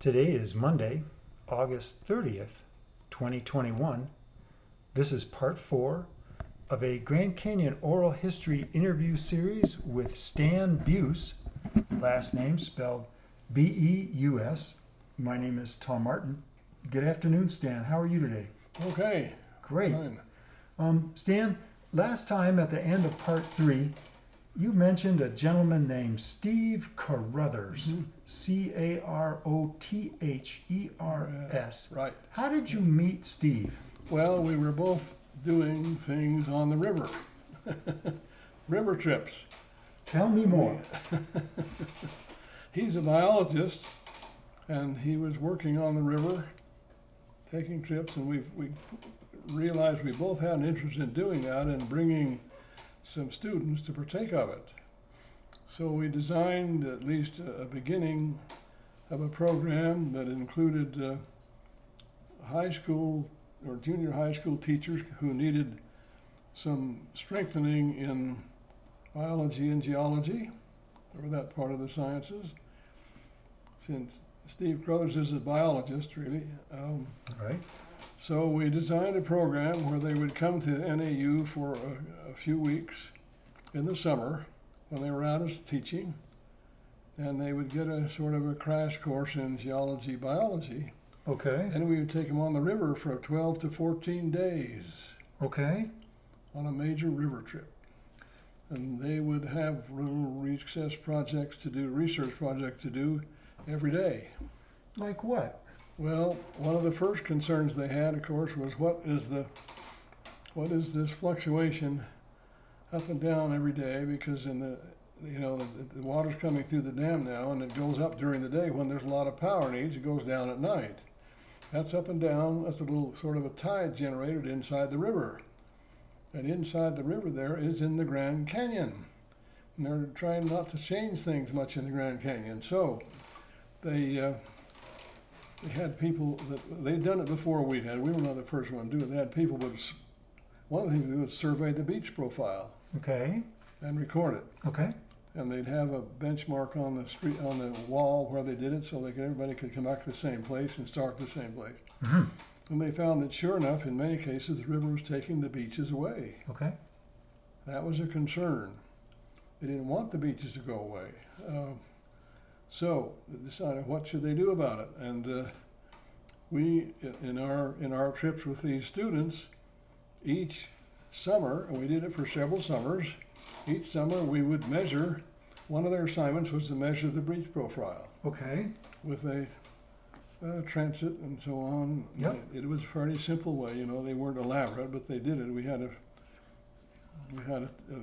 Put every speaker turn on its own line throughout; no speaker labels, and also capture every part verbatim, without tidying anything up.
Today is Monday, August thirtieth, twenty twenty-one. This is part four of a Grand Canyon oral history interview series with Stan Beus, last name spelled B E U S. My name is Tom Martin. Good afternoon, Stan. How are you today?
Okay.
Great.
Fine.
Um, Stan, last time at the end of part three, you mentioned a gentleman named Steve Carruthers,
Mhm.
C A R O T H E R S.
Right.
How did you meet Steve?
Well, we were both doing things on the river. River trips.
Tell me more.
He's a biologist, and he was working on the river, taking trips, and we we realized we both had an interest in doing that and bringing some students to partake of it. So we designed at least a, a beginning of a program that included uh, high school or junior high school teachers who needed some strengthening in biology and geology, or that part of the sciences. Since Steve Carruthers is a biologist, really. Um,
All right.
So we designed a program where they would come to N A U for a, a few weeks in the summer when they were out as teaching, and they would get a sort of a crash course in geology, biology.
Okay.
And we would take them on the river for twelve to fourteen days
Okay.
on a major river trip. And they would have little recess projects to do, research projects to do every day.
Like what?
Well, one of the first concerns they had, of course, was what is the what is this fluctuation up and down every day? Because in the you know the, the water's coming through the dam now, and it goes up during the day when there's a lot of power needs. It goes down at night. That's up and down. That's a little sort of a tide generated inside the river, and inside the river there is in the Grand Canyon, and they're trying not to change things much in the Grand Canyon. So they. Uh, They had people that they'd done it before we had. We were not the first one to do it. They had people would. One of the things they do is survey the beach profile
Okay.
and record it,
Okay.
and they'd have a benchmark on the street on the wall where they did it, so they could everybody could come back to the same place and start at the same place.
Mm-hmm.
And they found that sure enough, in many cases, the river was taking the beaches away.
Okay.
That was a concern. They didn't want the beaches to go away. Uh, So they decided what should they do about it, and uh, we in our in our trips with these students, each summer, and we did it for several summers. Each summer we would measure. One of their assignments was to measure the beach profile
Okay.
with a uh, transit and so on.
Yep.
It, it was a fairly simple way, you know. They weren't elaborate, but they did it. We had a we had a, a,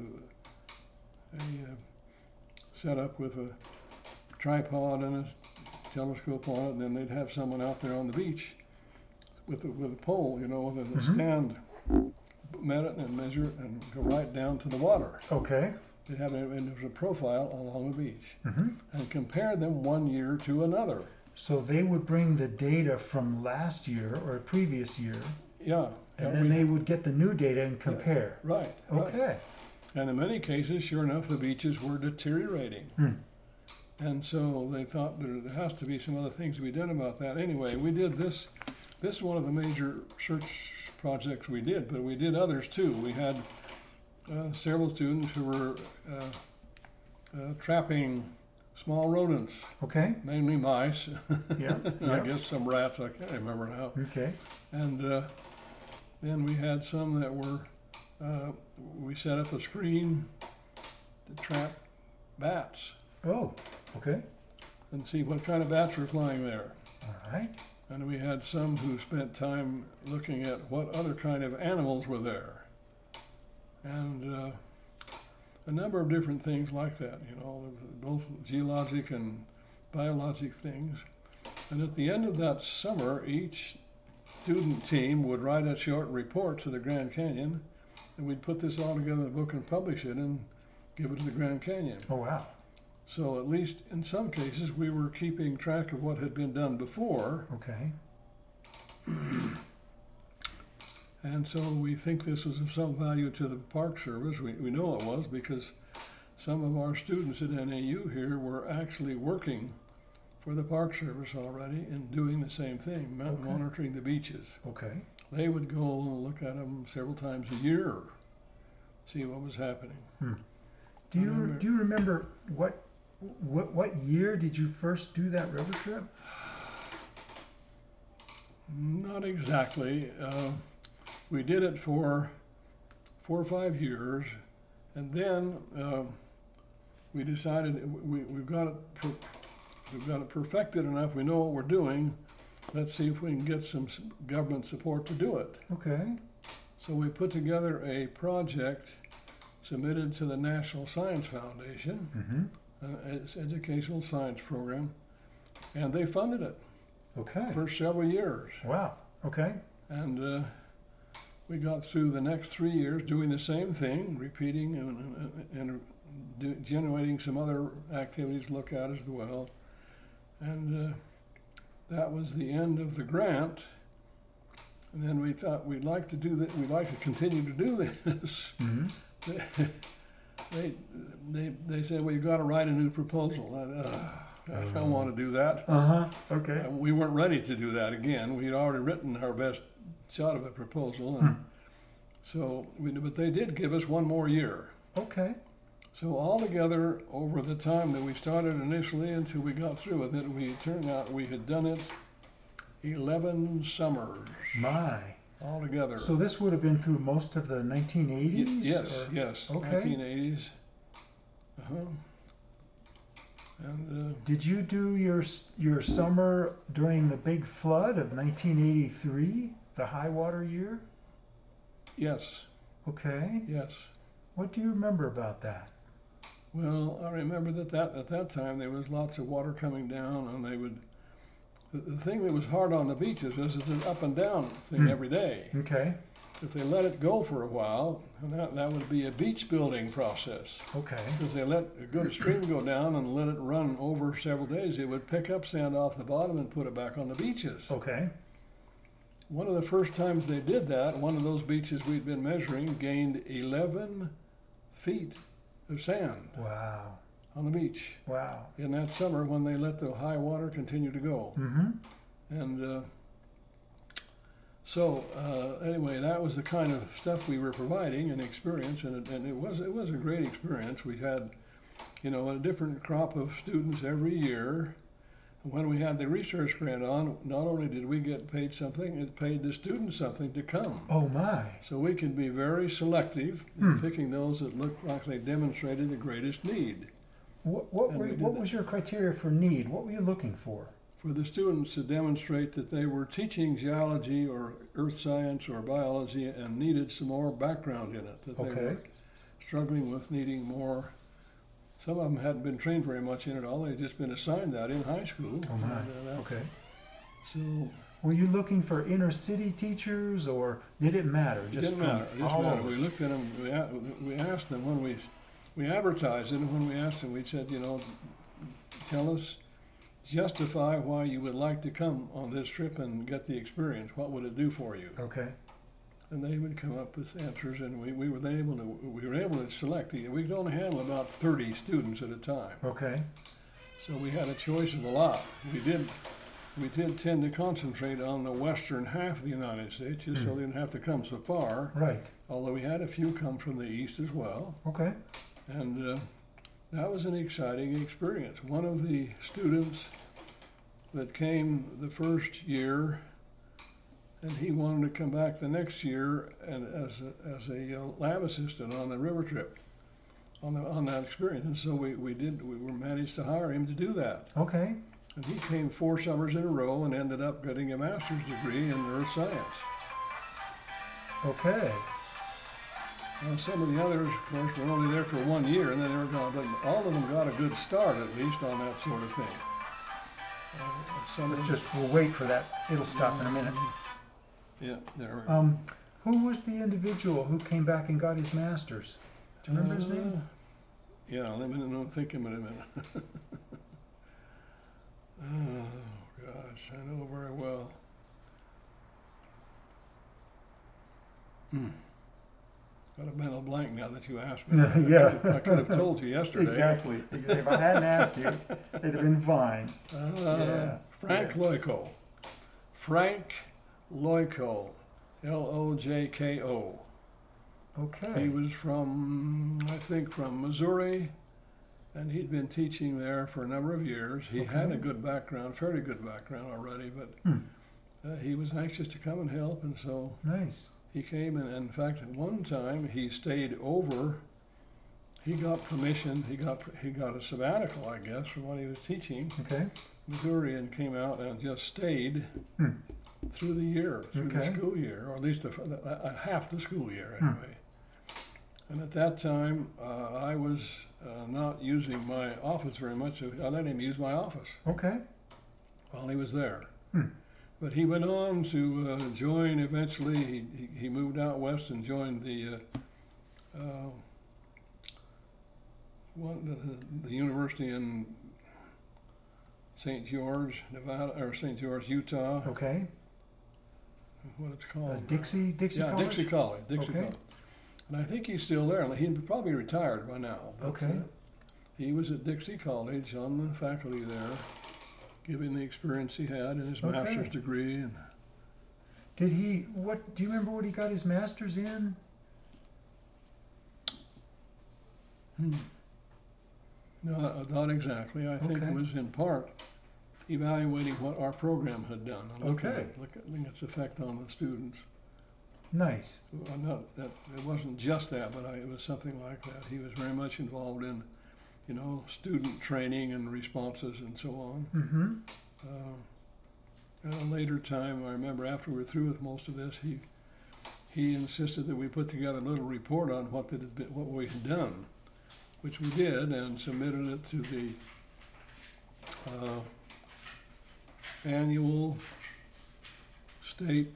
a, a setup with a tripod and a telescope on it, and then they'd have someone out there on the beach with a, with a pole, you know, with a
Mhm.
stand, met it and measure it and go right down to the water.
Okay.
They'd have a, and there was a profile along the beach,
Mm-hmm.
and compare them one year to another.
So they would bring the data from last year or a previous year,
Yeah.
and
yeah,
then
we-
they would get the new data and compare.
Right. Right.
Okay.
And in many cases, sure enough, the beaches were deteriorating.
Hmm.
And so they thought there, there has to be some other things to be done about that. Anyway, we did this. This is one of the major search projects we did, but we did others too. We had uh, several students who were uh, uh, trapping small rodents,
Okay.
mainly mice.
Yeah.
I
Yeah.
guess some rats. I can't remember now.
Okay.
And uh, then we had some that were. Uh, we set up a screen to trap bats
Oh. Okay.
and see what kind of bats were flying there.
All right.
And we had some who spent time looking at what other kind of animals were there. And uh, a number of different things like that, you know, both geologic and biologic things. And at the end of that summer, each student team would write a short report to the Grand Canyon, and we'd put this all together in a book and publish it and give it to the Grand Canyon.
Oh wow.
So at least in some cases, we were keeping track of what had been done before.
Okay.
And so we think this was of some value to the Park Service. We, we know it was because some of our students at N A U here were actually working for the Park Service already and doing the same thing, mon-
Okay.
monitoring the beaches.
Okay.
They would go and look at them several times a year, see what was happening.
Hmm. Do you
Remember-
do you remember what what what year did you first do that river trip?
Not exactly. Uh, we did it for four or five years, and then uh, we decided we, we've got it per, we've got it perfected enough. We know what we're doing. Let's see if we can get some s- government support to do it.
Okay.
So we put together a project, submitted to the National Science Foundation,
Mm-hmm.
uh, its educational science program, and they funded it
Okay.
for several years.
Wow. Okay.
And uh, we got through the next three years doing the same thing, repeating and, and, and do, generating some other activities to look at as well. And uh, that was the end of the grant. And then we thought we'd like to do that. We'd like to continue to do this.
Mm-hmm.
they, they, they said, well, you've got to write a new proposal. I, uh, I don't want to do that.
Uh huh. Okay.
Uh, we weren't ready to do that again. We'd already written our best shot of a proposal, and
Hmm.
so we, but they did give us one more year.
Okay.
So altogether, over the time that we started initially until we got through with it, we turned out we had done it eleven summers
My.
altogether.
So this would have been through most of the nineteen
Y-
eighties?
yes, yes,
Okay.
nineteen eighties. Uh-huh. And uh,
Did you do your s- your summer during the big flood of nineteen eighty-three, the high water year?
yes,
Okay.
yes.
What do you remember about that?
Well, I remember that, that at that time there was lots of water coming down, and they would. The, the thing that was hard on the beaches is it's an up and down thing
Hmm.
every day.
Okay.
If they let it go for a while, and that, that would be a beach building process.
Okay.
Because they let a good stream go down and let it run over several days, it would pick up sand off the bottom and put it back on the beaches.
Okay.
One of the first times they did that, one of those beaches we'd been measuring gained eleven feet of sand
Wow.
on the beach
Wow.
in that summer when they let the high water continue to go.
Mm-hmm.
And uh, so uh, anyway, that was the kind of stuff we were providing and experience, and it, and it was it was a great experience. We had, you know, a different crop of students every year. When we had the research grant on, not only did we get paid something, it paid the students something to come.
Oh my.
So we can be very selective
Hmm.
in picking those that looked like they demonstrated the greatest need.
What what,
And
were,
we did
what
that.
was your criteria for need? What were you looking for?
For the students to demonstrate that they were teaching geology or earth science or biology and needed some more background in it, that they
Okay.
were struggling with needing more. Some of them hadn't been trained very much in it all, they'd just been assigned that in high school.
Oh my.
And, uh, that-
Okay.
So
Were you looking for inner city teachers, or did it matter?
it
Just
didn't
from
matter. It didn't
all
matter.
over?
We looked at them, we, a- we asked them when we, we advertised it, and when we asked them, we said, you know, tell us, justify why you would like to come on this trip and get the experience. What would it do for you?
Okay.
And they would come up with answers, and we, we were able to we were able to select. We could only handle about thirty students at a time,
Okay.
so we had a choice of a lot. We did we did tend to concentrate on the western half of the United States, just so
Hmm.
they didn't have to come so far.
Right.
Although we had a few come from the east as well,
Okay.
and uh, that was an exciting experience. One of the students that came the first year, and he wanted to come back the next year and as a, as a uh, lab assistant on the river trip, on the on that experience. And so we, we did we were managed to hire him to do that.
Okay.
And he came four summers in a row and ended up getting a master's degree in earth science.
Okay.
Now, some of the others, of course, were only there for one year, and then they were gone. But all of them got a good start, at least, on that sort of thing. Uh, some
Let's
of
just we'll wait for that. It'll stop in a minute.
Yeah, there.
Um, who was the individual who came back and got his master's? Do you remember his name?
Uh, Yeah, let me know. Think a minute. Oh gosh, I know very well. Hmm. Got a mental blank now that you asked me.
Yeah.
I could have told you yesterday.
Exactly. If I hadn't asked you, it'd have been fine.
Uh,
Yeah.
Frank
Yeah.
Loico. Frank Loico. L O J K O.
Okay.
He was from, I think, from Missouri, and he'd been teaching there for a number of years. He had
Okay.
a good background, fairly good background already, but
Hmm.
uh, he was anxious to come and help, and so
Nice.
he came. And in fact, at one time he stayed over. He got permission. He got he got a sabbatical, I guess, from what he was teaching
Okay.
Missouri, and came out and just stayed
Hmm.
through the year, through
Okay.
the school year, or at least a, a, a half the school year
Hmm.
anyway. And at that time, uh, I was uh, not using my office very much, so I let him use my office
Okay.
while he was there.
Hmm.
But he went on to uh, join eventually. He, he, he moved out west and joined the uh, uh, one, the, the university in Saint George, Nevada, or Saint George, Utah.
Okay.
What it's
Uh,
called?
Dixie, Dixie
yeah,
College?
Dixie College. Dixie
Okay.
College. And I think he's still there. He'd probably retired by now. But,
Okay.
uh, he was at Dixie College on the faculty there, giving the experience he had in his
Okay.
master's degree. And
Did he, what, do you remember what he got his master's in?
hmm. No, uh, not exactly. I think
Okay.
it was in part evaluating what our program had done. And looking
Okay.
at, look at, looking at its effect on the students.
Nice.
Well, not that it wasn't just that, but I, it was something like that. He was very much involved in, you know, student training and responses and so on.
Mm-hmm.
Uh, at a later time, I remember after we were through with most of this, he he insisted that we put together a little report on what that had been, what we had done, which we did, and submitted it to the uh, annual state.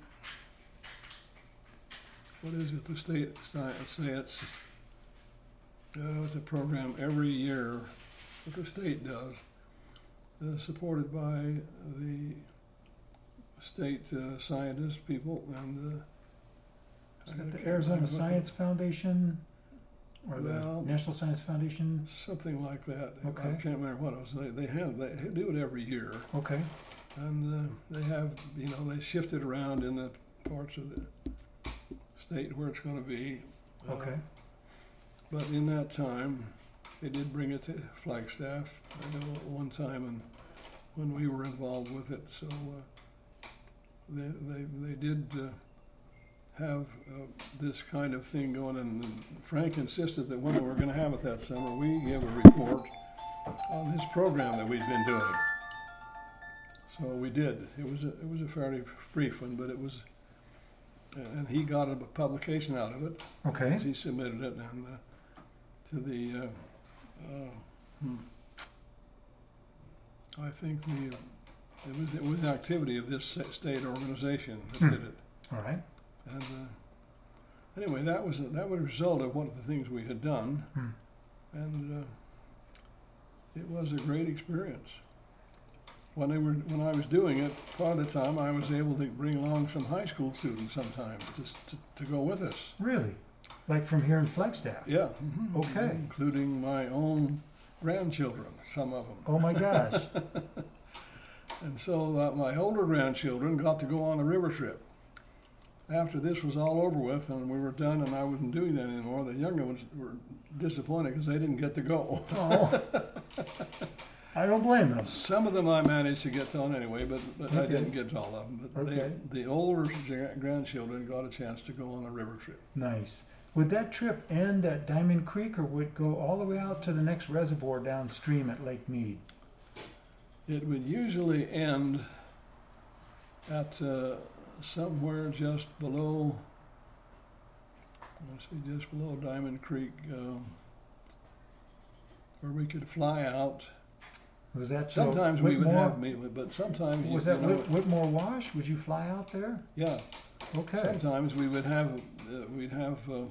What is it? The state science. Say it's uh, it's a program every year that the state does, uh, supported by the state uh, scientists, people, and uh,
Is
I
that the
can't
Arizona
remember what
Science Foundation? Or
Well-
the National Science Foundation?
the- something like that. I
Okay.
can't remember what it was. They they have they do it every year,
Okay.
and uh, they have you know they shift it around in the parts of the state where it's going to be. Uh,
Okay.
But in that time, they did bring it to Flagstaff. I know at one time, and when we were involved with it, so uh, they they they did uh, have uh, this kind of thing going. And, and Frank insisted that when we were going to have it that summer, we give a report on this program that we'd been doing. So we did. It was a, it was a fairly brief one, but it was. And he got a publication out of it.
Okay.
As he submitted it and uh, to the, uh, uh, hmm. I think the, it was, it was the activity of this sa- state organization that
Hmm.
did it.
All right.
And uh, anyway, that was, a- that was a result of one of the things we had done.
Hmm.
And uh, it was a great experience. When they were, when I was doing it, part of the time I was able to bring along some high school students sometimes just to, to go with us.
Really? Like from here in Flagstaff?
Yeah. mhm,
Okay.
Including my own grandchildren, some of them.
Oh my gosh.
And so uh, my older grandchildren got to go on a river trip. After this was all over with and we were done and I wasn't doing that anymore, the younger ones were disappointed because they didn't get to go.
Oh. I don't blame them.
Some of them I managed to get on anyway, but, but I
Okay.
didn't get to all of them. But
Okay.
they, the older gra- grandchildren got a chance to go on a river trip.
Nice. Would that trip end at Diamond Creek or would it go all the way out to the next reservoir downstream at Lake Mead?
It would usually end at uh, somewhere just below, let's see, just below Diamond Creek, um, where we could fly out.
Was that uh,
Sometimes we would
Whitmore?
have meet, but sometimes
Was
you
that
know,
Whit- Whitmore Wash? Would you fly out there?
yeah.
Okay.
Sometimes we would have uh, we'd have uh,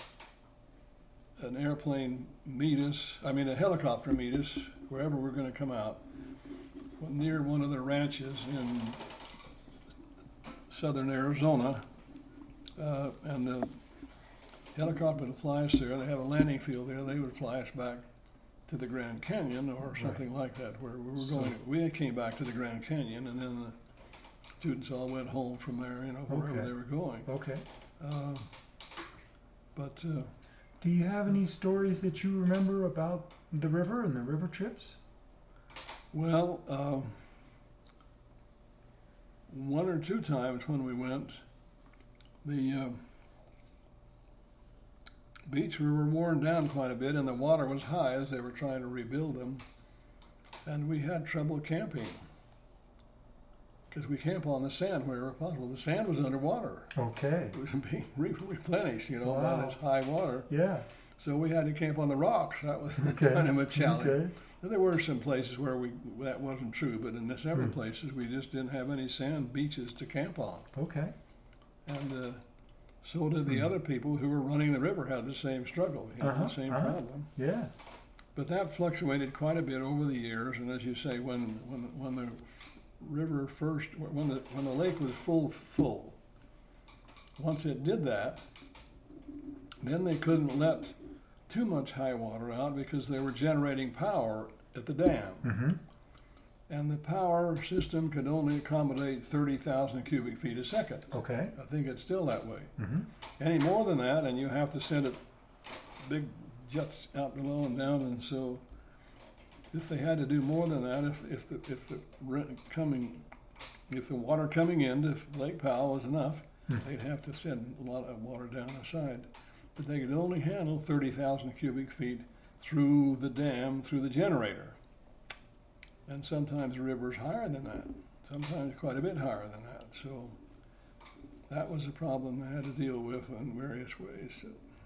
an airplane meet us. I mean, a helicopter meet us wherever we're going to come out, near one of the ranches in southern Arizona, uh, and uh, helicopter would fly us there. They have a landing field there. They would fly us back to the Grand Canyon or something like that, where we were
So-
going. We came back to the Grand Canyon, and then the students all went home from there, you know, wherever
Okay.
they were going.
Okay.
Uh, but uh,
Do you have any stories that you remember about the river and the river trips?
well, uh, one or two times when we went, the uh, beach we were worn down quite a bit, and the water was high as they were trying to rebuild them, and we had trouble camping because we camp on the sand wherever possible. The sand was underwater;
Okay.
it was being re- replenished, you know, by
Wow.
this high water.
Yeah.
So we had to camp on the rocks. That was
Okay.
kind of a challenge.
Okay.
There were some places where we that wasn't true, but in the several
Hmm.
places we just didn't have any sand beaches to camp on.
Okay.
And uh, so did the
Hmm.
other people who were running the river had the same struggle, you know,
Uh-huh,
the same
uh-huh.
problem.
Yeah.
But that fluctuated quite a bit over the years, and as you say, when when when the river first, when the when the lake was full full, once it did that, then they couldn't let too much high water out because they were generating power at the dam,
Mm-hmm.
and the power system could only accommodate thirty thousand cubic feet a second.
Okay.
I think it's still that way.
Mm-hmm.
Any more than that, and you have to send it big jets out below and down, and so if they had to do more than that, if if the if the re- coming if the water coming into Lake Powell was enough,
Hmm.
they'd have to send a lot of water down the side. But they could only handle thirty thousand cubic feet through the dam, through the generator. And sometimes the river's higher than that, sometimes quite a bit higher than that. So that was a problem they had to deal with in various ways.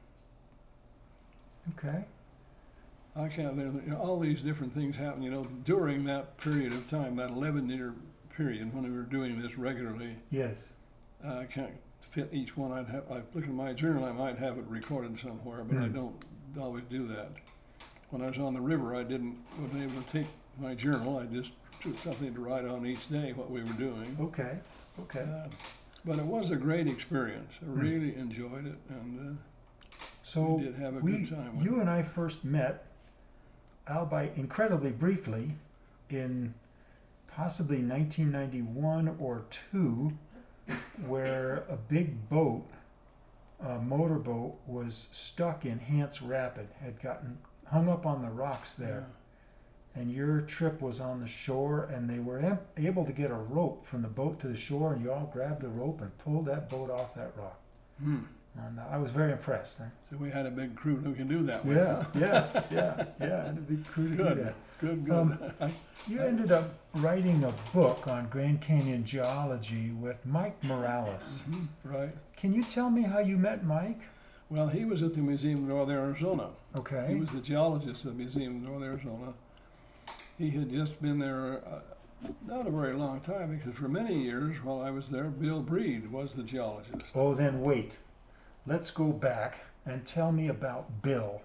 Okay.
I can't, there- you know, all these different things happen, you know, during that period of time, that eleven-year period when we were doing this regularly.
Yes.
Uh, I can't fit each one. I'd have, I look at my journal, I might have it recorded somewhere, but I
Hmm.
don't always do that. When I was on the river, I didn't, wasn't able to take my journal. I just took something to write on each day what we were doing.
Okay. Okay.
Uh, but it was a great experience. I
Hmm.
really enjoyed it, and uh,
So
we did have a
we,
good time with
you
it.
and I first met, albeit incredibly briefly, in possibly nineteen ninety-one or two, where a big boat, a motorboat, was stuck in Hance Rapid, had gotten hung up on the rocks there. And your trip was on the shore, and they were am- able to get a rope from the boat to the shore, and you all grabbed the rope and pulled that boat off that rock.
Yeah. Hmm.
And I was very impressed. Huh?
So we had a big crew who can do that. way,
Yeah,
huh?
yeah, yeah, yeah. And a big crew to do
Good.
that.
Good, good.
Um, You ended up writing a book on Grand Canyon geology with Mike Morales.
Mhm, right.
Can you tell me how you met Mike?
Well, he was at the Museum of North Arizona. He
Okay.
was the geologist at the Museum of North Arizona. He had just been there uh, not a very long time, because for many years while I was there, Bill Breed was the geologist.
Oh, then wait. Let's go back and tell me about Bill.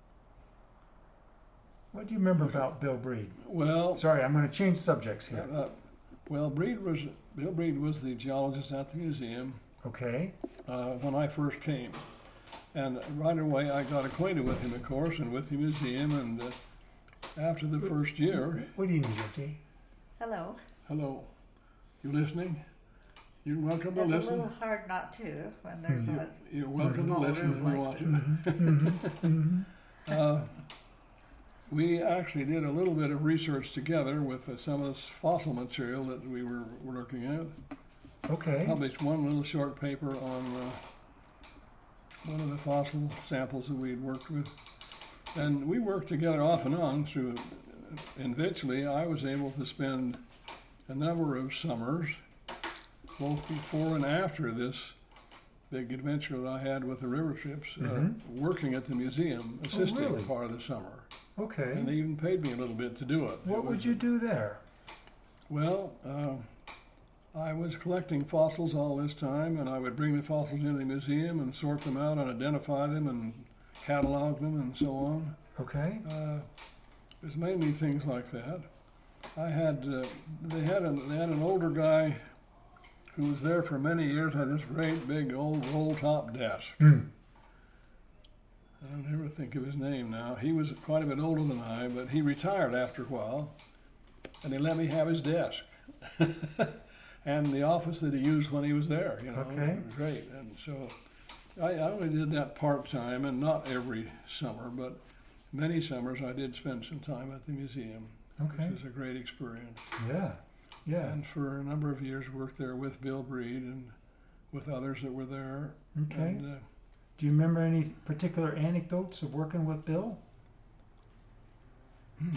What do you remember about Bill Breed?
Well,
Sorry, I'm going to change subjects here.
uh, well, Breed was Bill Breed was the geologist at the museum
Okay.
uh, when I first came, and right away I got acquainted with him, of course, and with the museum. And uh, after the first year,
What do you need, Jay?
Hello.
hello, you listening? You're welcome to
It's a
listen.
little hard not to when there's
Mhm.
a
You're welcome to
small
listen
room
if you
like
want
this.
to.
Mm-hmm.
Uh, we actually did a little bit of research together with uh, some of this fossil material that we were, were looking at.
Okay.
Published one little short paper on uh, one of the fossil samples that we had worked with. And we worked together off and on through, eventually I was able to spend a number of summers, both before and after this big adventure that I had with the river trips, uh,
Mhm.
working at the museum, assisting
really?
part of the summer.
Okay.
And they even paid me a little bit to do it.
What
It
would
was-
you do there?
Well, uh, I was collecting fossils all this time, and I would bring the fossils into the museum and sort them out and identify them and catalog them and so on.
Okay.
Uh, it was mainly things like that. I had uh, they had a, they had an older guy who was there for many years. Had this great big old roll top desk,
Mm.
I don't ever think of his name now. He was quite a bit older than I, but he retired after a while, and he let me have his desk and the office that he used when he was there. You know,
Okay.
It was great. And so I, I only did that part time, and not every summer, but many summers I did spend some time at the museum,
Okay.
which was a great experience.
Yeah. Yeah.
And for a number of years, worked there with Bill Breed and with others that were there.
Okay.
And, uh,
Do you remember any particular anecdotes of working with Bill?
Hmm.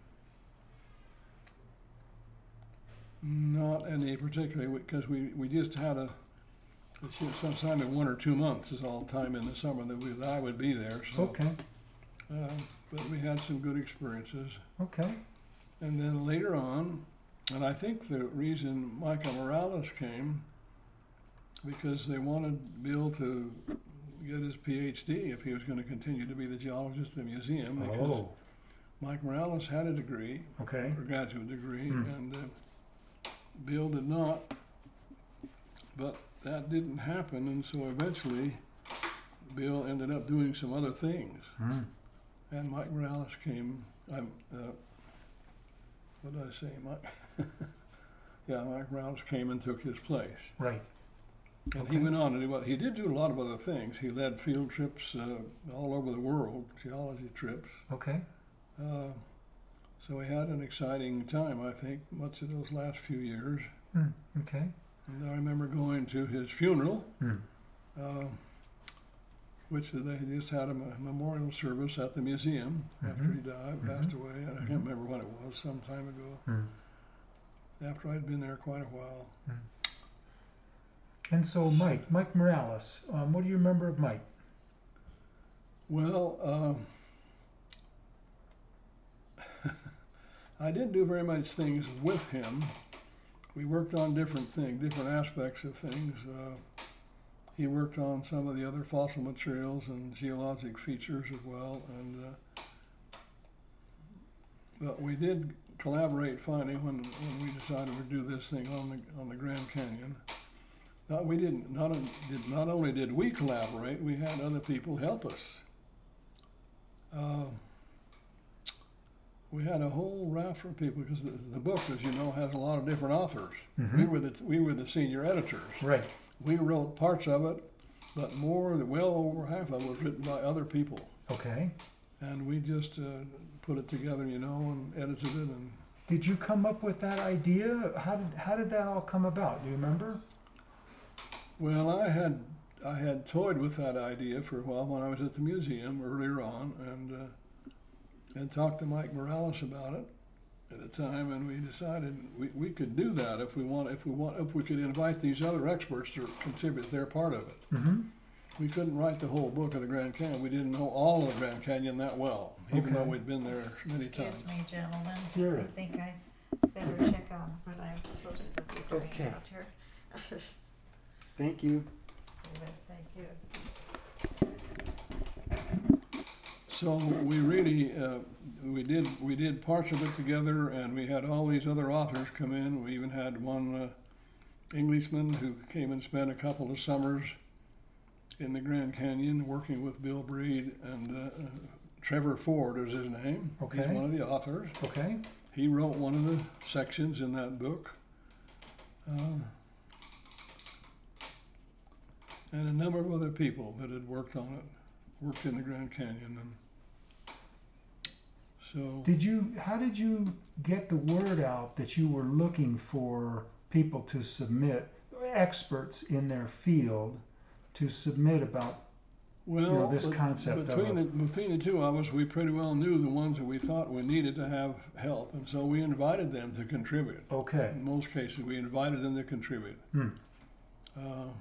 Not any particularly, because we, we just had a, sometime in one or two months is all the time in the summer that we, that I would be there. So,
Okay.
uh, but we had some good experiences.
Okay.
And then later on, and I think the reason Michael Morales came, because they wanted Bill to get his P H D if he was going to continue to be the geologist at the museum, because
Oh.
Mike Morales had a degree,
Okay.
a graduate degree,
Hmm.
and uh, Bill did not. But that didn't happen, and so eventually Bill ended up doing some other things.
Mm.
And Mike Morales came. I'm. Uh, what did I say, Mike? Yeah, Mike Morales came and took his place.
Right.
And
Okay.
he went on to do what he did. Do a lot of other things. He led field trips uh, all over the world, geology trips.
Okay.
Uh, so he had an exciting time, I think, much of those last few years.
Mm. Okay.
And I remember going to his funeral,
Mm.
uh, which they just had a me- memorial service at the museum after
Mhm.
he died,
Mhm.
passed away. And I
Mhm.
can't remember when it was, some time ago,
Mm.
after I'd been there quite a while.
And so, Mike, Mike Morales, um, what do you remember of Mike?
Well, uh, I didn't do very much things with him. We worked on different things, different aspects of things. Uh, he worked on some of the other fossil materials and geologic features as well. And uh, but we did collaborate finally when, when we decided to do this thing on the on the Grand Canyon. Not, we didn't. Not, did, not only did we collaborate, we had other people help us. Uh, we had a whole raft of people because the, the book, as you know, has a lot of different authors.
Mhm.
We were the we were the senior editors.
Right.
We wrote parts of it, but more, well over half of it was written by other people,
Okay.
and we just uh, put it together, you know, and edited it. And
Did you come up with that idea? How did how did that all come about? Do you remember?
well, I had I had toyed with that idea for a while when I was at the museum earlier on, and uh, and talked to Mike Morales about it at the time, and we decided we, we could do that if we want if we want if we could invite these other experts to contribute their part of it.
Mm-hmm.
We couldn't write the whole book of the Grand Canyon. We didn't know all of the Grand Canyon that well, even though
Okay.
we'd been there many
Excuse
times.
me, gentlemen.
Sure.
I think I better check on what I'm supposed to be doing
Okay.
out here.
Thank you.
Thank you.
So we really uh, we did we did parts of it together, and we had all these other authors come in. We even had one uh, Englishman who came and spent a couple of summers in the Grand Canyon working with Bill Breed, and uh, uh, Trevor Ford is his name.
Okay.
He's one of the authors.
Okay.
He wrote one of the sections in that book. Uh, and a number of other people that had worked on it, worked in the Grand Canyon. And so,
Did you? How did you get the word out that you were looking for people to submit, experts in their field, to submit about?
well,
know, this
but
concept of
between,
a-
the, between the two of us, we pretty well knew the ones that we thought we needed to have help. And so we invited them to contribute.
Okay.
In most cases, we invited them to contribute.
Hmm.
Uh,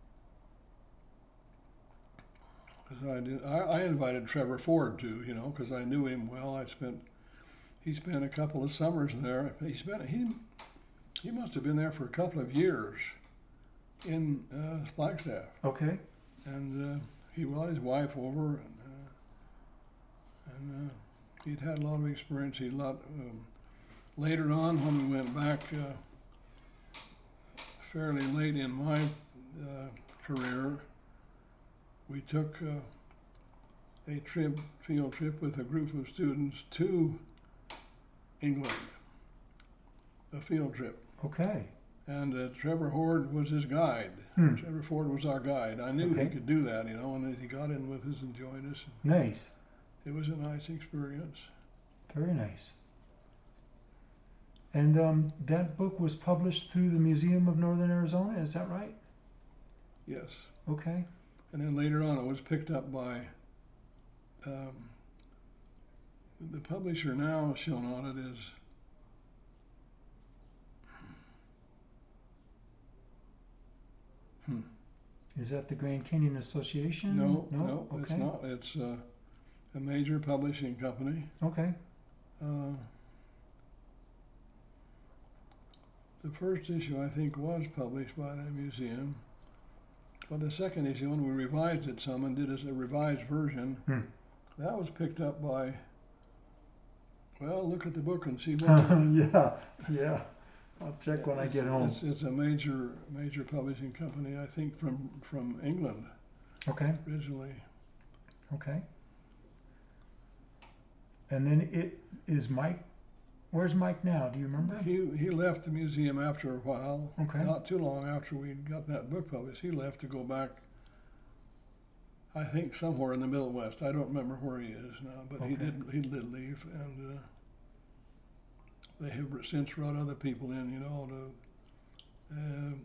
'cause I did. I, I invited Trevor Ford too, you know, because I knew him well. I spent. He spent a couple of summers there. He spent. He. He must have been there for a couple of years, in uh, Flagstaff,
Okay.
and uh, he brought his wife over, and, uh, and uh, he'd had a lot of experience. He lot. Um, later on, when we went back, uh, fairly late in my uh, career, we took uh, a trip, field trip with a group of students to England, a field trip.
Okay.
And uh, Trevor Horde was his guide.
Hmm.
Trevor Ford was our guide. I knew
Okay.
he could do that, you know, and he got in with us and joined us.
Nice.
It was a nice experience.
Very nice. And um, that book was published through the Museum of Northern Arizona, is that right?
Yes.
Okay.
And then later on, it was picked up by um, the publisher now shown on it is hmm.
Is that the Grand Canyon Association?
no, no,
No?
it's
Okay.
not. It's uh, a major publishing company.
Okay.
Uh, the first issue, I think, was published by the museum. But the second issue, when we revised it some and did as a revised version,
Hmm.
that was picked up by, well, look at the book and see what.
yeah, yeah. I'll check when I
It's-
get home.
It's, it's a major, major publishing company, I think, from, from England
Okay,
originally.
okay. And then it is Mike. Where's Mike now? Do you remember?
He, he left the museum after a while.
Okay.
Not too long after we got that book published. He left to go back, I think, somewhere in the Middle West. I don't remember where he is now, but he
Okay.
did he did leave, and uh, they have since brought other people in, you know, to, um,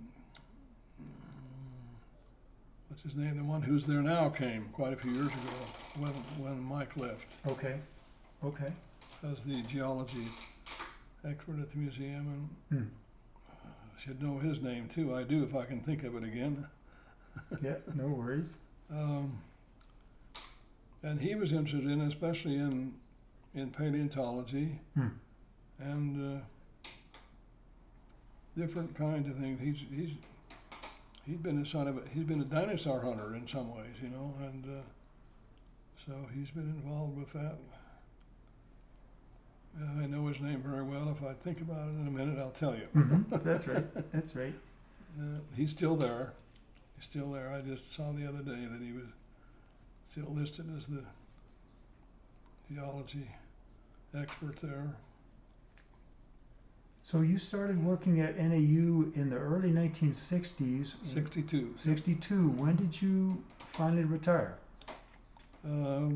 what's his name? The one who's there now came quite a few years ago when when Mike left
Okay, okay.
as the geology expert at the museum, and
Hmm.
I should know his name too. I do if I can think of it again.
Yeah, no worries.
Um, and he was interested in, especially in in paleontology
Hmm.
and uh, different kinds of things. He's he's he's been a son of a, he's been a dinosaur hunter in some ways, you know, and uh, so he's been involved with that. Uh, I know his name very well. If I think about it in a minute, I'll tell you.
hmm That's right. That's right.
Uh, he's still there. He's still there. I just saw the other day that he was still listed as the geology expert there.
So you started working at N A U in the early nineteen sixties.
sixty-two.
sixty-two. When did you finally retire?
Um,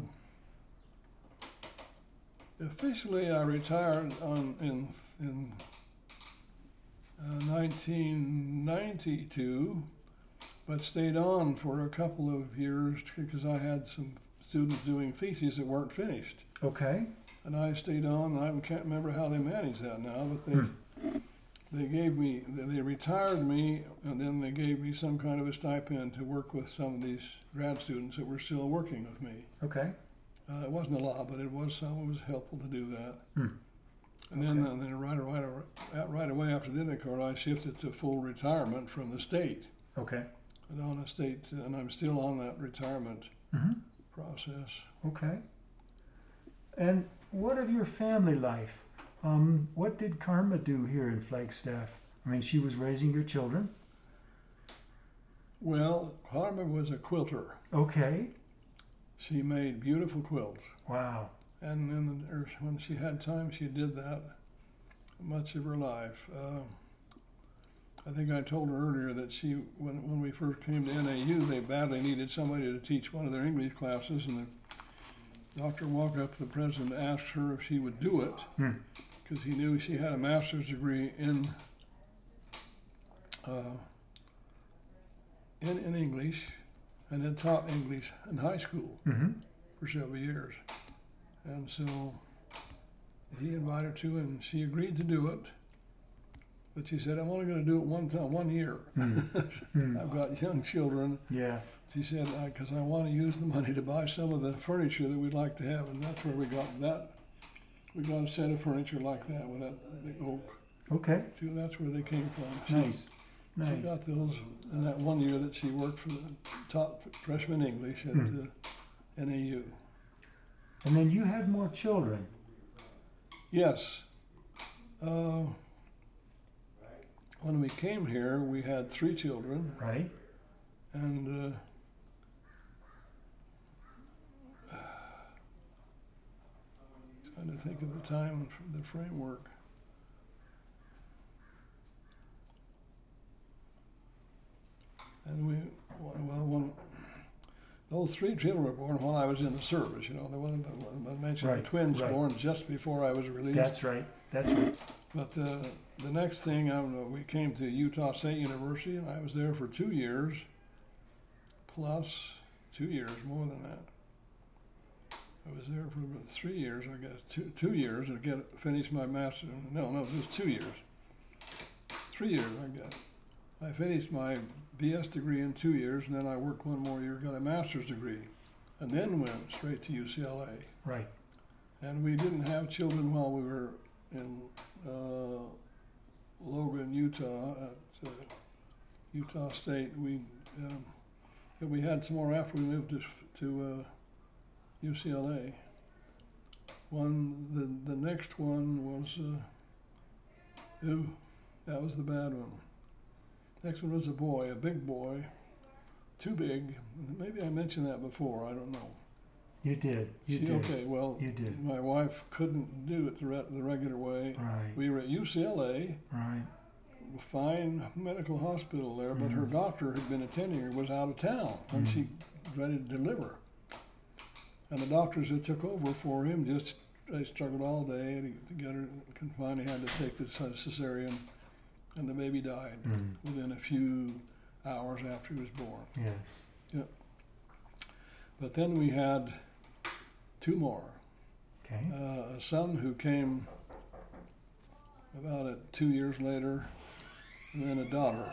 officially, I retired on in in uh, nineteen ninety-two, but stayed on for a couple of years because I had some students doing theses that weren't finished,
Okay.
and I stayed on. And I can't remember how they managed that now, but they they gave me they they retired me, and then they gave me some kind of a stipend to work with some of these grad students that were still working with me.
Okay.
Uh, it wasn't a lot, but it was some. It was helpful to do that.
Hmm.
And then,
Okay.
and then right, right, right away after the Intercord, I shifted to full retirement from the state.
Okay.
And on a state, and I'm still on that retirement
hmm
process.
Okay. And what of your family life? Um, what did Karma do here in Flagstaff? I mean, she was raising your children.
Well, Carmen was a quilter.
Okay.
She made beautiful quilts,
Wow.
and in the, or when she had time, she did that much of her life. Uh, I think I told her earlier that she, when when we first came to N A U, they badly needed somebody to teach one of their English classes, and the Doctor Walkup, the president, asked her if she would do it
Hmm.
because he knew she had a master's degree in uh, in in English and had taught English in high school
Mm-hmm.
for several years, and so he invited her to, and she agreed to do it. But she said, "I'm only going to do it one time, one year.
Mm.
I've got young children."
Yeah.
She said, "Because I, I want to use the money to buy some of the furniture that we'd like to have," and that's where we got that. We got a set of furniture like that with that big oak.
Okay.
Too. That's where they came from. She,
Nice.
She
Nice.
got those in that one year that she worked for the top freshman English at
Hmm.
the N A U.
And then you had more children.
Yes. Uh, when we came here, we had three children,
Right.
and uh, Trying to think of the time, the framework. And we, well, when those three children were born while I was in the service, you know, the one that I mentioned,
Right,
the twins
right.
born just before I was released.
That's right. That's right.
But uh, the next thing, um, we came to Utah State University, and I was there for two years, plus two years, more than that. I was there for about three years, I guess, two two years to get finish my master's. No, no, it was two years. Three years, I guess. I finished my B S degree in two years, and then I worked one more year, got a master's degree, and then went straight to U C L A.
Right.
And we didn't have children while we were in uh, Logan, Utah, at uh, Utah State. We um, yeah, we had some more after we moved to to uh, U C L A. One, the the next one was, uh, ooh, that was the bad one. Next one was a boy, a big boy, too big. Maybe I mentioned that before. I don't know.
You did. You
She-
did.
Okay, well,
You did.
my wife couldn't do it the, re- the regular way.
Right.
We were at U C L A,
Right.
a fine medical hospital there, but her
Mhm.
doctor had been attending her was out of town when
Mhm.
she was ready to deliver. And the doctors that took over for him just they struggled all day to, to get her. And finally had to take the cesarean, and the baby died
Mm.
within a few hours after he was born.
Yes.
But then we had two more.
Okay.
Uh, a son who came about uh, two years later, and then a daughter.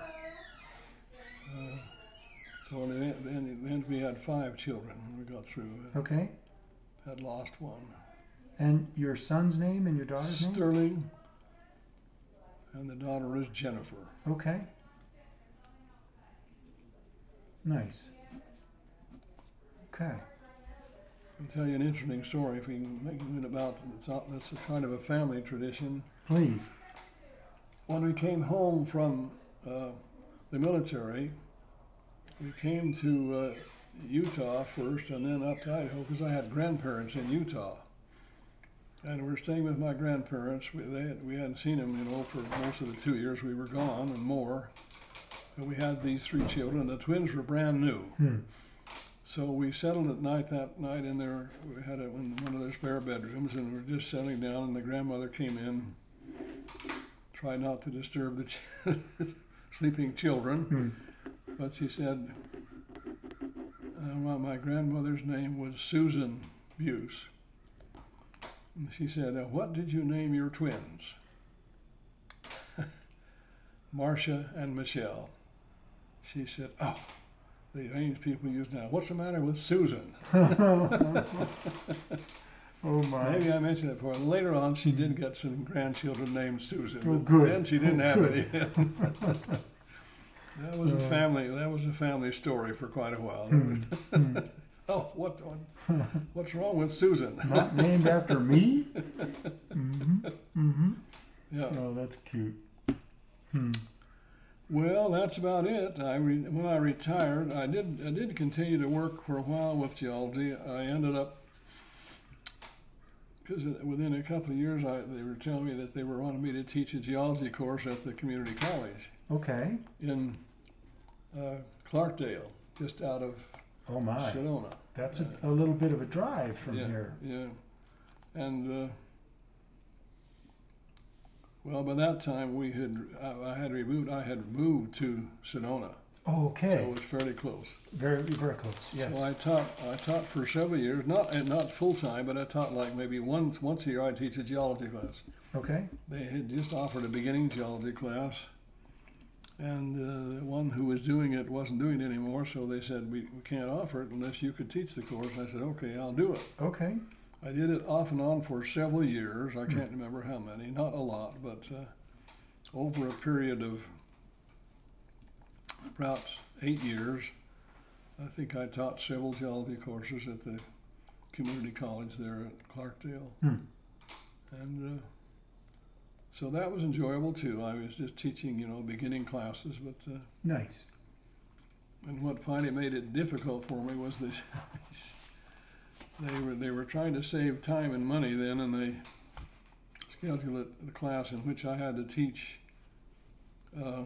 Uh, so in the end, in the end we had five children when we got through. Uh,
Okay.
had lost one.
And your son's name and your daughter's name?
Sterling, and the daughter is Jennifer.
Okay. Nice. Okay.
I'll tell you an interesting story if we can make it about it's not, that's a kind of a family tradition.
Please.
When we came home from uh, the military, we came to uh, Utah first and then up to Idaho because I had grandparents in Utah. And we were staying with my grandparents. We, they had, we hadn't seen them, you know, for most of the two years we were gone and more. But we had these three children. The twins were brand new.
Hmm.
So we settled at night that night in their, we had a, in one of their spare bedrooms, and we were just settling down, and the grandmother came in, tried not to disturb the ch- sleeping children,
Hmm.
but she said, uh, well, my grandmother's name was Susan Buse. And she said, uh, what did you name your twins? Marcia and Michelle. She said, oh, the names people use now. What's the matter with Susan?
Oh my.
Maybe I mentioned it before. Later on, she did get some grandchildren named Susan.
Oh,
but
good.
Then she didn't
Oh,
have
good.
any. That was a
Uh.
family. That was a family story for quite a while.
Hmm. Hmm.
Oh, what, what? What's wrong with Susan?
Not named after me? Mm-hmm. Mm-hmm.
Yeah.
Oh, that's cute. Hmm.
Well, that's about it. I re- when I retired, I did I did continue to work for a while with geology. I ended up because within a couple of years, I, they were telling me that they were wanting me to teach a geology course at the community college
Okay.
in uh, Clarkdale, just out of
Oh my.
Sedona.
That's a, a little bit of a drive from
yeah,
here.
Yeah, and uh, well, by that time we had I, I had removed I had moved to Sedona,
Oh,
so
okay.
it was fairly close.
Very, very close. Yes.
So I taught I taught for several years, not uh, not full time, but I taught like maybe once once a year. I'd teach a geology class.
Okay.
They had just offered a beginning geology class, and uh, the one who was doing it wasn't doing it anymore. So they said we, we can't offer it unless you could teach the course. I said okay, I'll do it.
Okay.
I did it off and on for several years. I can't remember how many, not a lot, but uh, over a period of perhaps eight years, I think I taught several geology courses at the community college there at Clarkdale.
Hmm.
And uh, so that was enjoyable too. I was just teaching, you know, beginning classes, but uh,
Nice.
and what finally made it difficult for me was this. they were they were trying to save time and money then, and they scheduled the class in which I had to teach uh,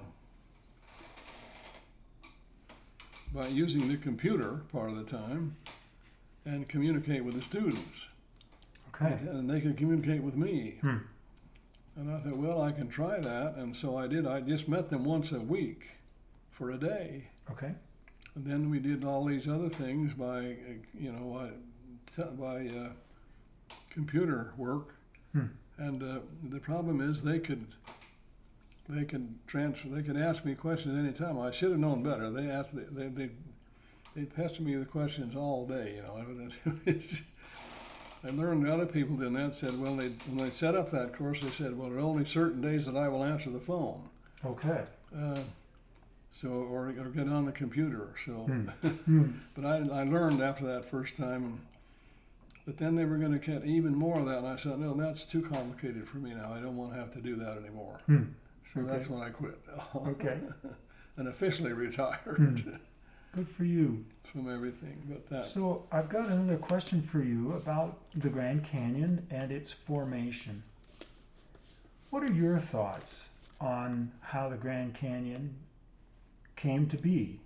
by using the computer part of the time and communicate with the students.
Okay.
And, and they could communicate with me.
Hmm.
And I thought, well, I can try that. And so I did. I just met them once a week for a day.
Okay.
And then we did all these other things by, uh, you know, by, by uh, computer work.
Hmm.
And uh, the problem is they could, they could transfer. They could ask me questions anytime. I should have known better. They asked. They they they pestered me with questions all day. You know, it's, I learned the other people did that. Said, well, they when they set up that course, they said, well, there are only certain days that I will answer the phone.
Okay.
Uh, so or or get on the computer. So,
Hmm. Hmm.
but I I learned after that first time. And, But then they were going to get even more of that, and I said, no, that's too complicated for me now. I don't want to have to do that anymore.
Hmm.
So
Okay.
that's when I quit.
Okay.
And officially retired
Hmm. Good for you.
from everything but that.
So I've got another question for you about the Grand Canyon and its formation. What are your thoughts on how the Grand Canyon came to be?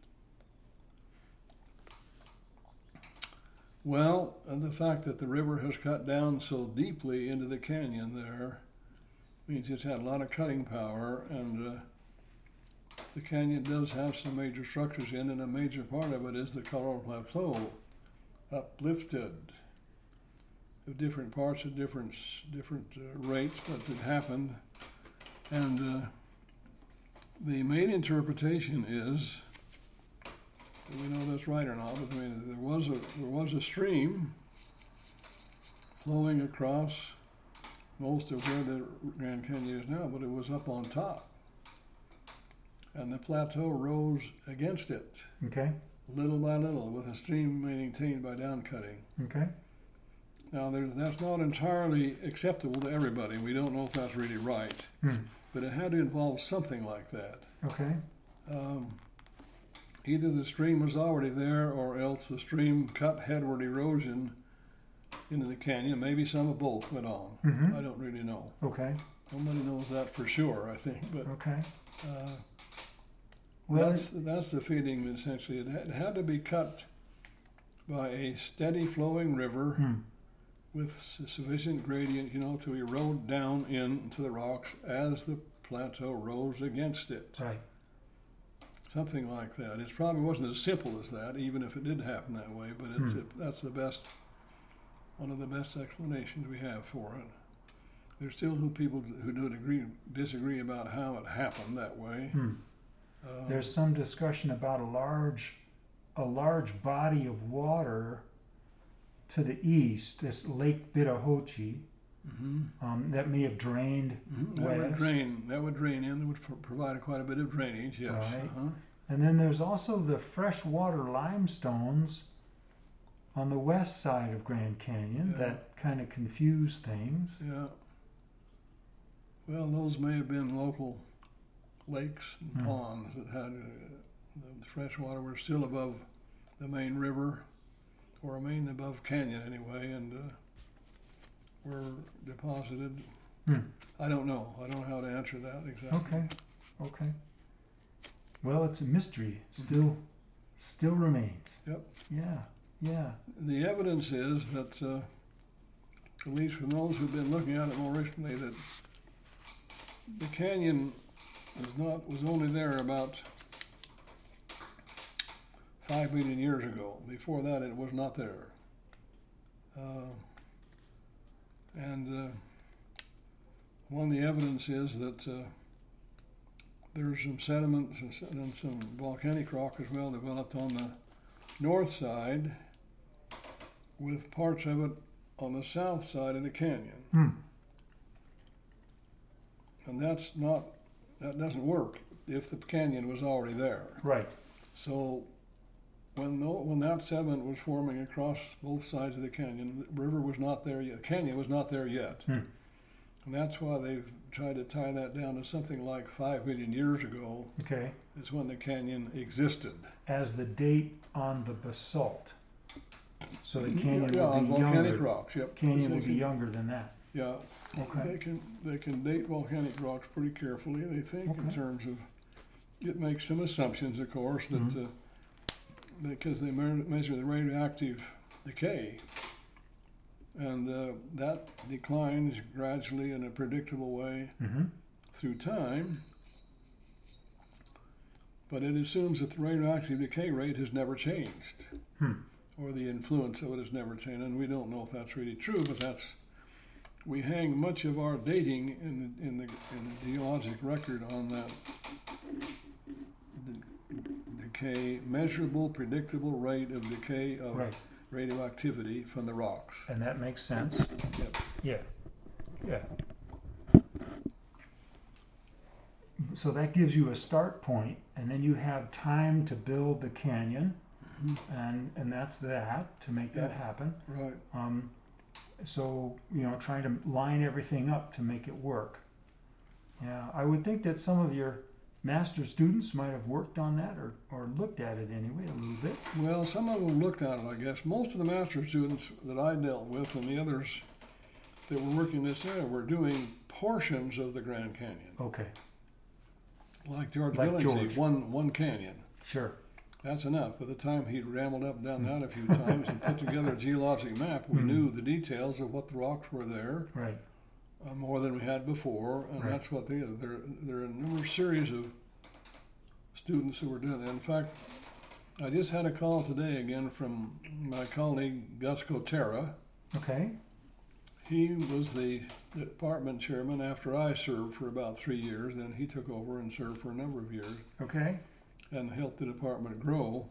Well, and the fact that the river has cut down so deeply into the canyon there means it's had a lot of cutting power, and uh, the canyon does have some major structures in, and a major part of it is the Colorado Plateau, uplifted of different parts at different different uh, rates, but it happened. And uh, the main interpretation is, we know that's right or not, but I mean, there was a there was a stream flowing across most of where the Grand Canyon is now, but it was up on top, and the plateau rose against it,
Okay.
little by little, with a stream maintained by downcutting.
Okay.
Now, there, that's not entirely acceptable to everybody. We don't know if that's really right,
Hmm.
but it had to involve something like that.
Okay.
Um, either the stream was already there, or else the stream cut headward erosion into the canyon. Maybe some of both went on.
Mm-hmm.
I don't really know.
Okay.
Nobody knows that for sure, I think. But
Okay.
uh,
Well,
that's that's the feeling. Essentially, it had, it had to be cut by a steady flowing river
hmm.
with su- sufficient gradient, you know, to erode down into the rocks as the plateau rose against it.
Right.
Something like that. It probably wasn't as simple as that, even if it did happen that way, but it's,
Hmm.
it, that's the best, one of the best explanations we have for it. There's still who people who do agree, disagree about how it happened that way.
Hmm.
Uh,
There's some discussion about a large, a large body of water to the east, this Lake Bittahoche,
mhm,
um, that may have drained
mhm. That would
west.
drain. That would drain in. That would pro- provide quite a bit of drainage. Yes.
Right.
Uh-huh.
And then there's also the freshwater limestones on the west side of Grand Canyon
Yeah.
that kind of confuse things.
Yeah. Well, those may have been local lakes and
Hmm.
ponds that had uh, the fresh water were still above the main river, or main above canyon anyway, and uh, were deposited.
Hmm.
I don't know. I don't know how to answer that exactly.
Okay, okay. Well, it's a mystery. Still, still remains.
Yep.
Yeah, yeah.
The evidence is that, uh, at least from those who've been looking at it more recently, that the canyon was not was only there about five million years ago. Before that, it was not there. Uh, and uh, one of the evidence is that uh, there's some sediments and some volcanic rock as well developed on the north side, with parts of it on the south side of the canyon.
Hmm.
And that's not, that doesn't work if the canyon was already there.
Right.
So when the, when that sediment was forming across both sides of the canyon, the river was not there yet. The canyon was not there yet.
Hmm.
And that's why they've tried to tie that down to something like five million years ago
Okay.
is when the canyon existed.
As the date on the basalt. So the canyon
Yeah,
will
on
be
volcanic
younger.
rocks, yep.
Canyon
They
will be
can-
younger than that.
Yeah,
Okay.
they can, they can date volcanic rocks pretty carefully, they think, in
Okay.
terms of, it makes some assumptions, of course, that,
Mhm.
uh, because they me- measure the radioactive decay. And uh, that declines gradually in a predictable way
Mm-hmm.
through time. But it assumes that the radioactive decay rate has never changed,
Hmm.
or the influence of it has never changed. And we don't know if that's really true, but that's, we hang much of our dating in the, in the, in the geologic record on that the decay, measurable, predictable rate of decay of
Right.
radioactivity from the rocks.
And that makes sense.
Yep.
Yeah. Yeah. So that gives you a start point, and then you have time to build the canyon,
Mhm.
and and that's that to make that
Yeah.
happen.
Right.
Um, so you know, trying to line everything up to make it work. Yeah, I would think that some of your master students might have worked on that or, or looked at it anyway a little bit.
Well, some of them looked at it, I guess. Most of the master students that I dealt with and the others that were working in this area were doing portions of the Grand Canyon.
Okay,
Like George
Like
Billingsley,
George.
one, one canyon.
sure.
That's enough. By the time he'd rambled up and down that a few times and put together a geologic map, we
Mhm.
knew the details of what the rocks were there,
Right.
uh, more than we had before, and
Right.
that's what they, there, there are a number of series of students who were doing that. In fact, I just had a call today again from my colleague Gus Kotera.
Okay.
He was the department chairman after I served for about three years, then he took over and served for a number of years
Okay.
and helped the department grow.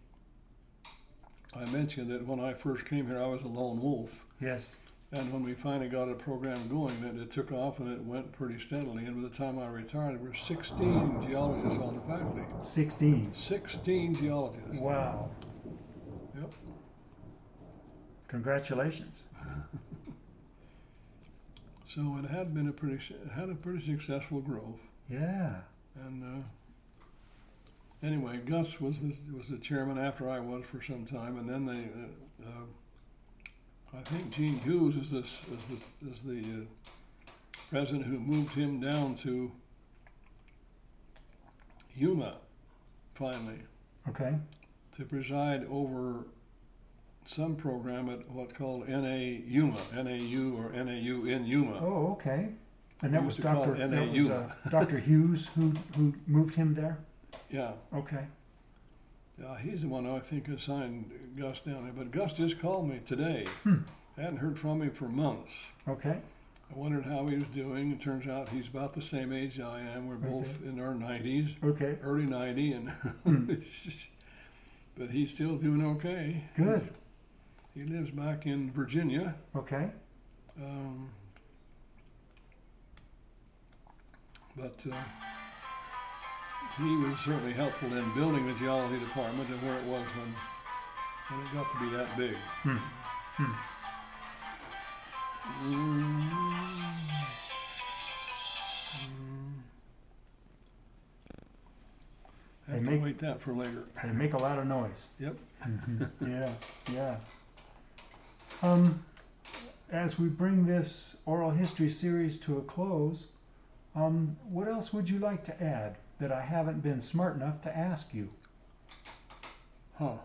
I mentioned that when I first came here, I was a lone wolf.
Yes.
And when we finally got a program going, that it took off and it went pretty steadily. And by the time I retired, there were sixteen geologists on the faculty.
Sixteen.
sixteen geologists.
Wow.
Yep.
Congratulations.
So it had been a pretty, it had a pretty successful growth.
Yeah.
And uh, anyway, Gus was the was the chairman after I was for some time, and then they, uh, uh, I think Gene Hughes is this is the is the uh, president who moved him down to Yuma, finally,
Okay.
to preside over some program at what's called N A Yuma, N A U or N A U in Yuma.
Oh, okay. And that
We
was
used to call
Doctor
it
that was uh, Doctor Hughes who who moved him there.
Yeah.
Okay.
Yeah, he's the one I think assigned Gus down there. But Gus just called me today.
Hmm.
I hadn't heard from him for months.
Okay.
I wondered how he was doing. It turns out he's about the same age I am. We're both in our nineties,
Okay.
early ninety, and
Hmm.
but he's still doing okay.
Good.
He lives back in Virginia.
Okay.
Um, but uh, he was certainly helpful in building the geology department and where it was when, when it got to be that big.
Hmm. Hmm.
Mm.
They
Have to
make-
wait that for later.
They make a lot of noise.
Yep.
Yeah. Yeah. Um, as we bring this oral history series to a close, um, what else would you like to add that I haven't been smart enough to ask you?
Huh.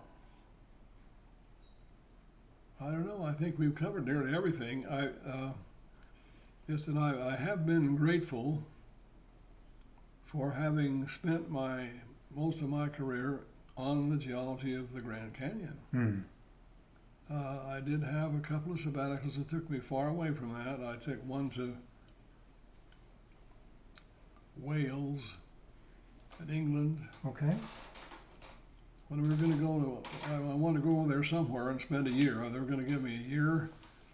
I don't know. I think we've covered nearly everything. I uh, just that I, I have been grateful for having spent my most of my career on the geology of the Grand Canyon.
Hmm.
Uh, I did have a couple of sabbaticals that took me far away from that. I took one to Wales in England.
Okay.
When we were going to go to, I, I wanted to go over there somewhere and spend a year. They were going to give me a year.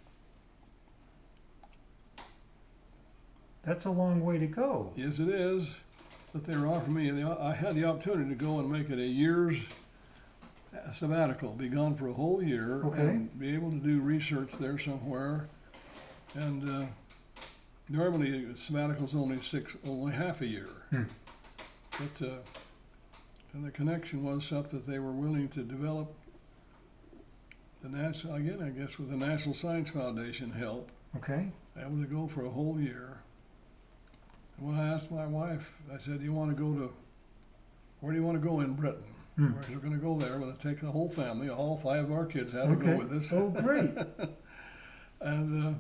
That's a long way to go.
Yes, it is. But they were offering me, the, I had the opportunity to go and make it a year's sabbatical, be gone for a whole year,
Okay.
and be able to do research there somewhere. And uh, normally a sabbatical's only six, only half a year.
Hmm.
But uh, and the connection was such that they were willing to develop the national again, I guess, with the National Science Foundation help,
Okay.
I was to go for a whole year. And when I asked my wife, I said, "You want to go to? Where do you want to go in Britain?"
Hmm.
We're going to go there. We're going to take the whole family. All five of our kids had to
Okay.
go with us.
Oh, great.
And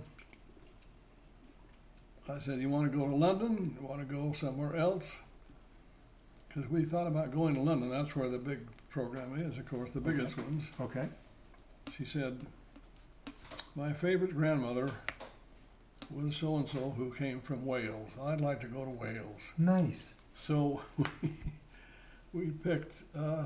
uh, I said, "You want to go to London? You want to go somewhere else?" Because we thought about going to London. That's where the big program is, of course, the biggest ones.
Okay.
She said, "My favorite grandmother was so-and-so who came from Wales. I'd like to go to Wales."
Nice.
So we, we picked uh,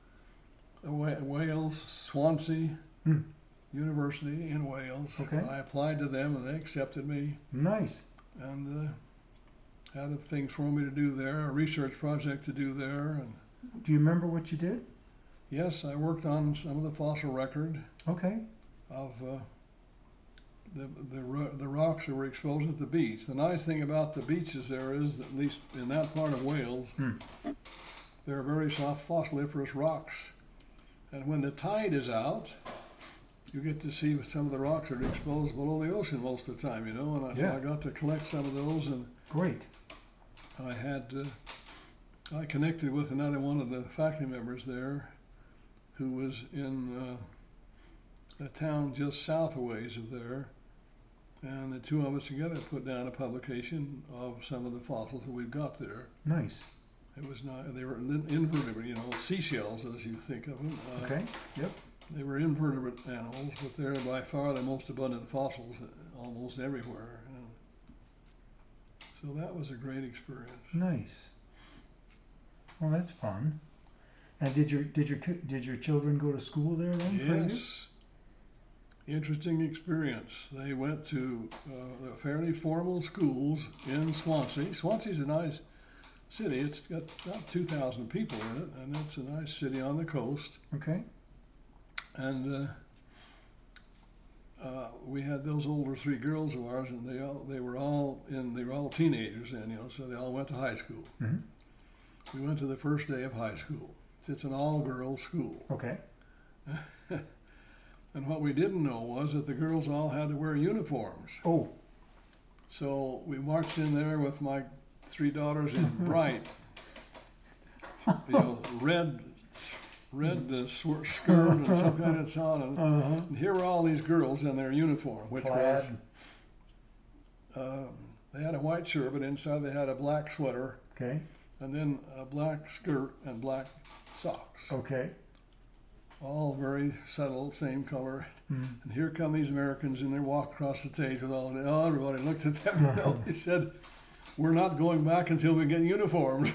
a Wa- Wales, Swansea
Hmm.
University in Wales.
Okay.
I applied to them and they accepted me
Nice.
and uh, had things for me to do there, a research project to do there. And
Do you remember what you did?
yes, I worked on some of the fossil record
Okay.
of uh, the the ro- the rocks that were exposed at the beach. The nice thing about the beaches there is, that at least in that part of Wales,
Hmm.
they're very soft fossiliferous rocks. And when the tide is out, you get to see some of the rocks that are exposed below the ocean most of the time, you know. And I, so
Yeah.
I got to collect some of those, and
Great.
I had uh, I connected with another one of the faculty members there, who was in uh, a town just south a ways of there, and the two of us together put down a publication of some of the fossils that we've got there.
Nice.
It was not, they were in- invertebrate, you know, seashells as you think of them. Uh,
Okay. Yep.
They were invertebrate animals, but they're by far the most abundant fossils uh, almost everywhere. You know. So that was a great experience.
Nice. Well, that's fun. And did your did your ki- did your children go to school there then? for a year?
Yes. Interesting experience. They went to uh, fairly formal schools in Swansea. Swansea's a nice city. It's got about two thousand people in it, and it's a nice city on the coast.
Okay.
And uh, uh, we had those older three girls of ours, and they all they were all in they were all teenagers then, you know, so they all went to high school.
hmm
We went to the first day of high school. It's an all-girls school.
Okay.
And what we didn't know was that the girls all had to wear uniforms.
Oh.
So we marched in there with my three daughters in bright, you know, red, red uh, swir- skirt and some kind of ton. And,
Uh-huh.
and here were all these girls in their uniform, which
Plaid.
was, um, they had a white shirt, but inside they had a black sweater,
Okay.
and then a black skirt and black socks.
Okay.
All very subtle, same color.
Mm.
And here come these Americans, and they walk across the stage with all of it. Oh, everybody looked at them. You know, they said, "We're not going back until we get uniforms."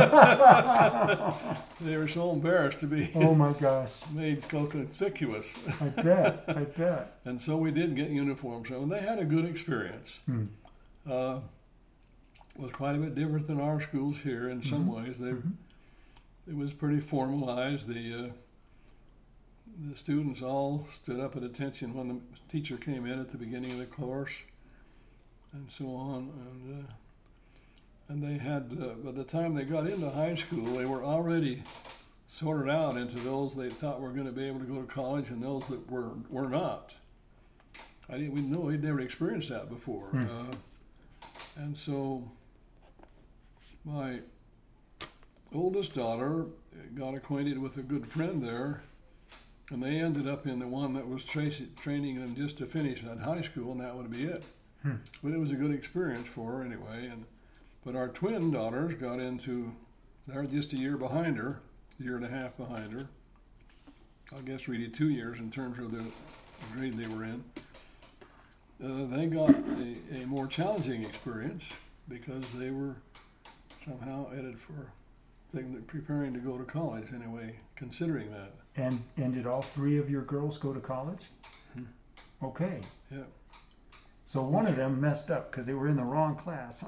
They were so embarrassed to be
Oh my gosh.
made so conspicuous.
I bet. I bet.
And so we did get uniforms. So they had a good experience.
Hmm.
Uh, was quite a bit different than our schools here in some
Mhm.
ways. They,
Mhm.
It was pretty formalized. The uh, the students all stood up at attention when the teacher came in at the beginning of the course, and so on. And uh, and they had uh, by the time they got into high school, they were already sorted out into those they thought were going to be able to go to college and those that were were not. I didn't. We know we'd never experienced that before,
Hmm.
uh, and so my oldest daughter got acquainted with a good friend there, and they ended up in the one that was tra- training them just to finish at high school, and that would be it.
Hmm.
But it was a good experience for her anyway. And but our twin daughters got into, they're just a year behind her, a year and a half behind her. I guess really two years in terms of the grade they were in. Uh, they got a, a more challenging experience because they were somehow headed for thing, preparing to go to college anyway, considering that.
And and did all three of your girls go to college?
Hmm.
Okay.
Yeah.
So one of them messed up because they were in the wrong class.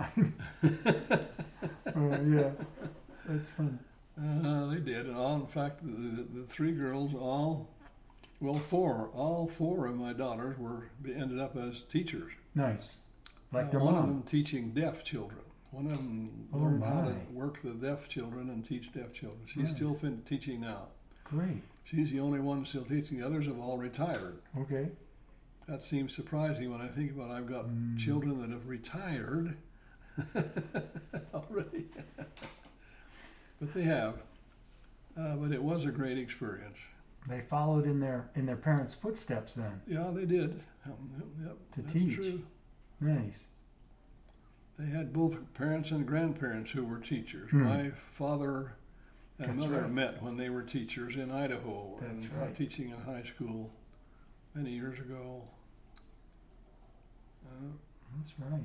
Oh yeah, that's fun.
Uh, they did. And all, in fact, the, the, the three girls, all, well, four, all four of my daughters were ended up as teachers.
Nice. Like
Uh,
their
one
mom.
of them teaching deaf children. One of them
Oh,
learned how to
my.
work the deaf children and teach deaf children. She's
Nice.
still fin- teaching now.
Great.
She's the only one still teaching. The others have all retired.
Okay.
That seems surprising when I think about it. I've got
Mm.
children that have retired already. But they have. Uh, but it was a great experience.
They followed in their in their parents' footsteps then
Yeah, they did. Um, yep, yep,
to
that's
teach.
true.
Nice.
They had both parents and grandparents who were teachers.
Hmm.
My father and
That's
mother
right.
met when they were teachers in Idaho
That's
and uh,
right.
teaching in high school many years ago. Uh,
That's right.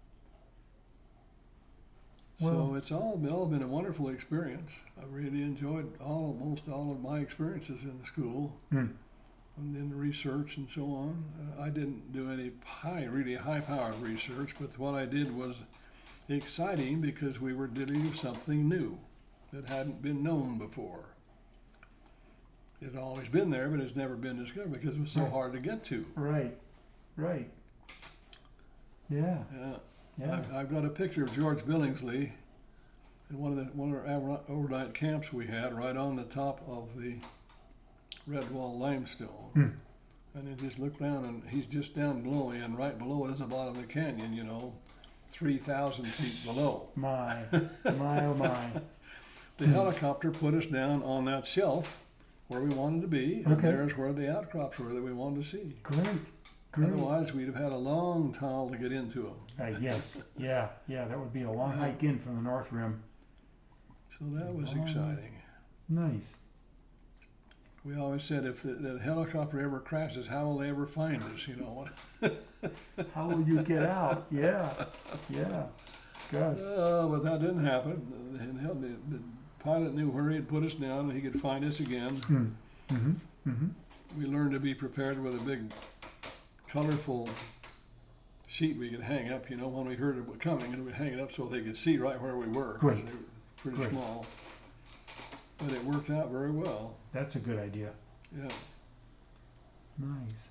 so
Well-
it's all been, all been a wonderful experience. I really enjoyed all most all of my experiences in the school
Hmm.
and in research and so on. Uh, I didn't do any high, really high-powered research, but what I did was exciting because we were dealing with something new that hadn't been known before. It had always been there, but it's never been discovered because it was so
Right.
hard to get to.
Right. Right. Yeah.
Yeah.
Yeah.
I've, I've got a picture of George Billingsley in one of the one of our over- overnight camps we had right on the top of the red wall limestone.
Hmm.
And you just look down and he's just down below, and right below it is the bottom of the canyon, you know, three thousand feet below.
My. My oh my.
The helicopter put us down on that shelf where we wanted to be, and
Okay.
there's where the outcrops were that we wanted to see.
Great. Great.
Otherwise, we'd have had a long tunnel to get into them.
Uh, yes. Yeah. Yeah. That would be a long
Yeah.
hike in from the North Rim.
So that was
Wow.
exciting.
Nice.
We always said if the, the helicopter ever crashes, how will they ever find us? You know.
How will you get out? Yeah. Yeah. Gosh.
Uh, but that didn't happen. The, the, the, the pilot knew where he had put us down, and he could find us again.
Hmm. Mm-hmm. Mm-hmm.
We learned to be prepared with a big, colorful sheet we could hang up. You know, when we heard it was coming, and we'd hang it up so they could see right where we were. 'cause
Great.
They were pretty
Great.
small. But it worked out very well.
That's a good idea.
Yeah.
Nice.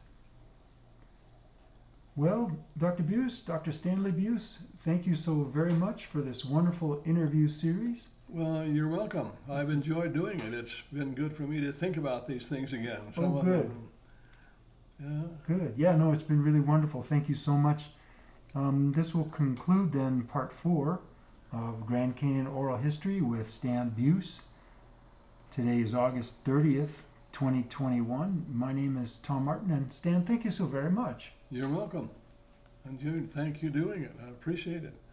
Well, Doctor Buse, Doctor Stanley Buse, thank you so very much for this wonderful interview series.
Well, you're welcome. I've
This is-
enjoyed doing it. It's been good for me to think about these things again.
Oh,
Some of
good.
them- Yeah.
Good. Yeah, no, it's been really wonderful. Thank you so much. Um, this will conclude then part four of Grand Canyon Oral History with Stan Buse. Today is August thirtieth, twenty twenty-one. My name is Tom Martin, and Stan, thank you so very much.
You're welcome. And you, thank you doing it. I appreciate it.